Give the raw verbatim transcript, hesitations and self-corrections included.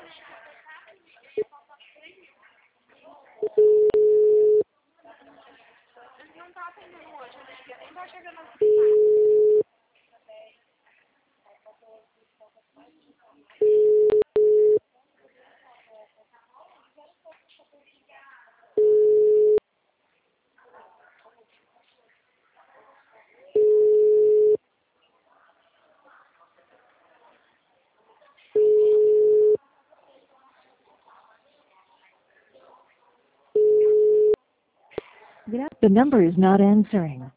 Não tá atendendo hoje, eu liguei, nem tá chegando assim. The number is not answering.